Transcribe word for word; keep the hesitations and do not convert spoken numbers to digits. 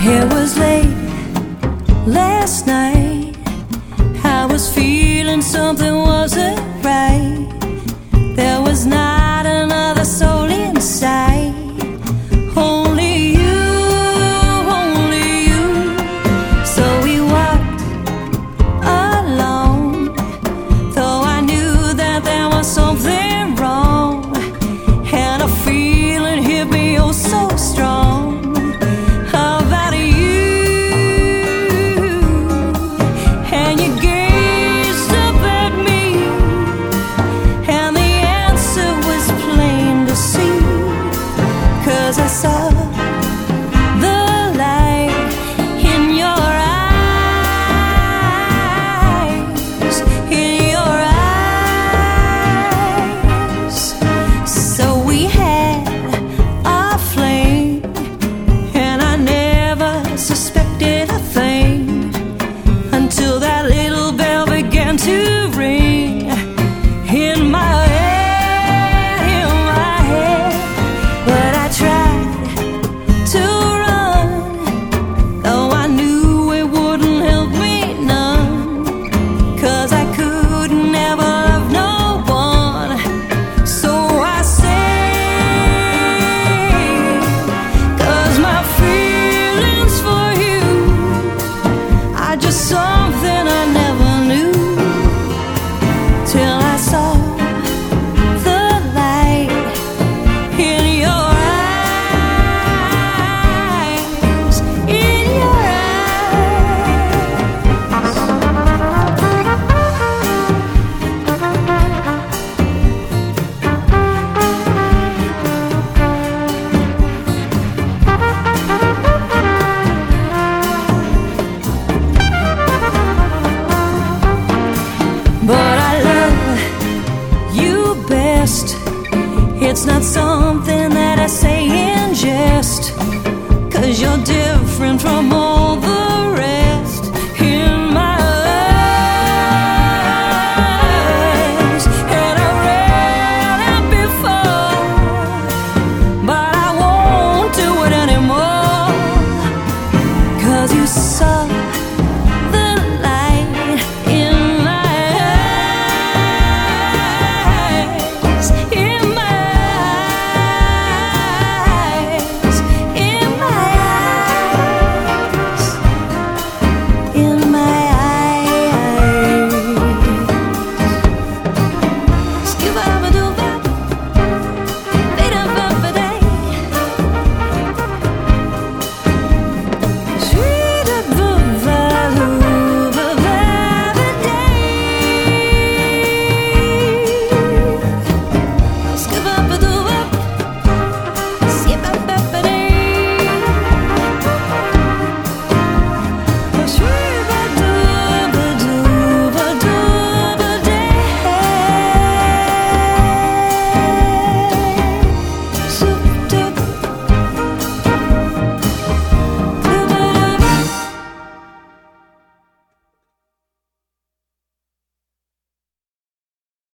It was late last night. I was feeling something wasn't right. There was not another soul in sight. Only you, only you. So we walked alone, though I knew that there was something wrong, and a feeling hit me oh so strong. I saw the light in your eyes, in your eyes. So we had a flame, and I never suspected a thing until that little bell began to ring in my something I never knew, till I saw the light in your eyes, in your But I love you best. It's not something that I say in jest, 'cause you're different from